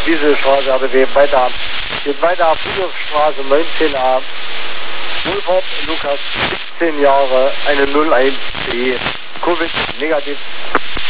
Wieselstraße, aber wir weiter. Geht weiter ab Friedhofstraße 19a. Wohlfahrt Lukas, 17 Jahre, eine 01C. Covid negativ.